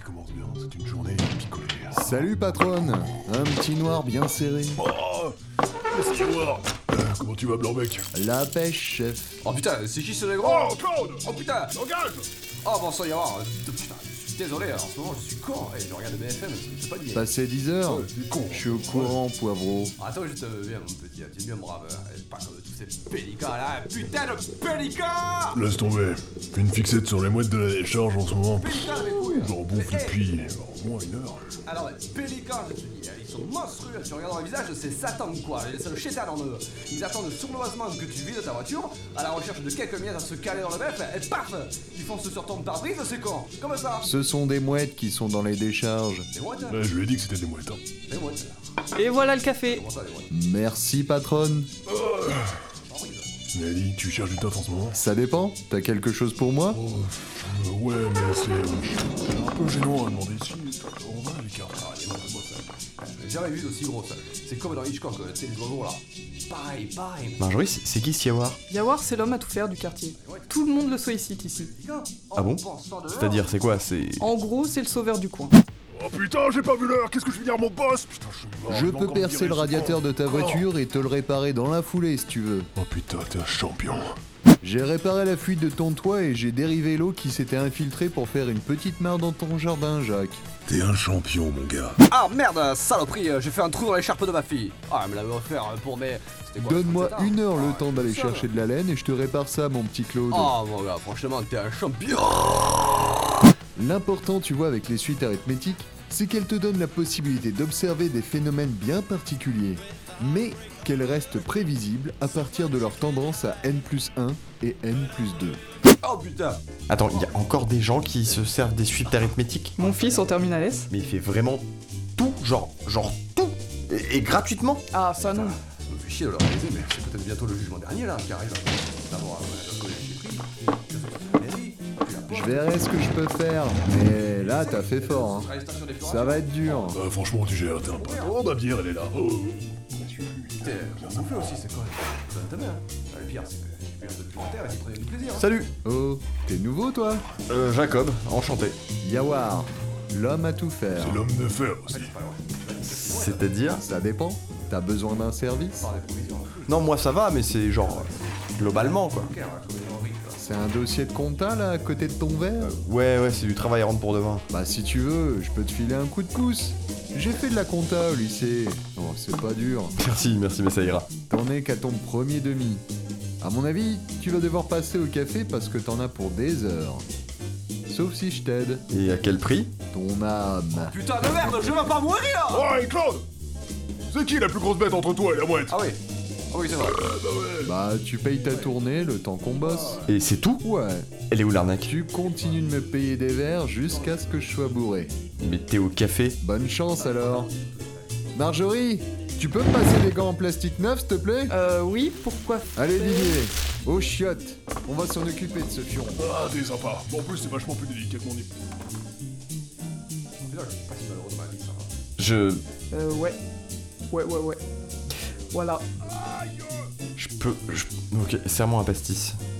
qui commence bien, c'est une journée picolée. Salut patronne, un petit noir bien serré. Oh, laisse-moi voir. Comment tu vas, Blanc-Bec? La pêche, chef. Oh putain, c'est qui ce négro? Oh, Claude! Oh putain! Engage! Oh bon sang, y avoir. Putain, je suis désolé, en ce moment je suis con. Et je regarde BFM, c'est pas lié. Passé 10 heures. Ouais, t'es con. Je suis au courant, poivreau. Attends, juste bien mon petit, tu es bien brave. Pas comme tous ces pélicans là. Putain de pélicans! Laisse tomber. Une fixette sur les mouettes de la décharge en ce moment. Pélicans mes couilles! J'en bouffe depuis au moins une heure. Alors, pélicans, je te dis, ils sont monstrueux. Tu regardes leur visage, c'est Satan quoi. C'est le chétan en eux. Ils attendent sournoisement que tu vides ta voiture à la recherche de quelques miettes à se caler dans le bœuf et paf! Ils foncent sur ton pare-brise, c'est con. Comme ça. Ce sont des mouettes qui sont dans les décharges. Des mouettes? Ouais, je lui ai dit que c'était des mouettes. Hein. Des mouettes. Et voilà le café. Comment ça, des mouettes? Merci patronne. Nelly, tu cherches du taf en ce moment? Ça dépend, t'as quelque chose pour moi? Ouais, mais c'est un peu gênant à demander si on va les cartes. Ah, des mouettes, moi, ça. J'ai jamais vu d'aussi gros ça. C'est comme dans Hitchcock, tu sais, les oiseaux là. Pareil. Marjorie, c'est qui ce Yawar? Yawar, c'est l'homme à tout faire du quartier. Tout le monde le sollicite ici. Ah bon? C'est-à-dire, c'est quoi? C'est... En gros, c'est le sauveur du coin. Oh putain, j'ai pas vu l'heure, qu'est-ce que je vais dire à mon boss? Putain, je suis mort, Je vais peux encore percer virer le ce radiateur con. de ta voiture et te le réparer dans la foulée si tu veux. Oh putain, t'es un champion. J'ai réparé la fuite de ton toit et j'ai dérivé l'eau qui s'était infiltrée pour faire une petite mare dans ton jardin, Jacques. T'es un champion, mon gars. Ah merde, saloperie, j'ai fait un trou dans l'écharpe de ma fille. Ah, elle me l'avait offert pour mes. C'était quoi, Donne-moi 37 ans? 1 heure le Ah, temps d'aller ça. chercher de la laine et je te répare ça, mon petit Claude. Oh mon gars, franchement, t'es un champion. L'important, tu vois, avec les suites arithmétiques, c'est qu'elles te donnent la possibilité d'observer des phénomènes bien particuliers, mais qu'elles restent prévisibles à partir de leur tendance à n+1 et n+2. Oh putain. Attends, il y a encore des gens qui se servent des suites arithmétiques? Mon fils en terminale S. Mais il fait vraiment tout, genre tout, et gratuitement? Ah, ça non. Ça me fait chier de leur réaliser, mais c'est peut-être bientôt le jugement dernier là qui arrive. D'abord, le collège j'ai pris. Je verrai ce que je peux faire, mais là, t'as fait fort, hein. Ça va être dur. Franchement, tu gères, t'es un pote. Oh, ma bière, elle est là. Oh. On fait aussi, c'est quoi? Donne ta main. Le pire, c'est que j'ai pu un peu de commentaires et tu prenais du plaisir. Salut! Oh, t'es nouveau, toi? Jacob, enchanté. Yawar, l'homme à tout faire. C'est l'homme de fer aussi. C'est-à-dire? Ça dépend. T'as besoin d'un service? Par des provisions. Non, moi ça va, mais c'est genre... globalement, quoi. C'est un dossier de compta, là, à côté de ton verre? Ouais, c'est du travail à rendre pour demain. Bah si tu veux, je peux te filer un coup de pouce. J'ai fait de la compta au lycée. Oh, c'est pas dur. Merci, mais ça ira. T'en es qu'à ton premier demi. À mon avis, tu vas devoir passer au café parce que t'en as pour des heures. Sauf si je t'aide. Et à quel prix? Ton âme. Putain de merde, je vais pas mourir! Oh, et Claude! C'est qui la plus grosse bête entre toi et la mouette? Ah oui. Ah oui, c'est vrai. Bah tu payes ta tournée le temps qu'on bosse. Et c'est tout? Ouais. Elle est où l'arnaque? Tu continues de me payer des verres jusqu'à ce que je sois bourré. Mais t'es au café? Bonne chance alors. Marjorie, tu peux me passer des gants en plastique neuf s'il te plaît? Oui, pourquoi Allez faire- Didier, aux chiottes. On va s'en occuper de ce fion. Ah, t'es sympa. En plus, c'est vachement plus délicat que mon nez. Déjà, je suis pas si malheureux de ma vie, ça va. Je... Ouais. Ouais. Voilà. Ok, serre-moi un pastis.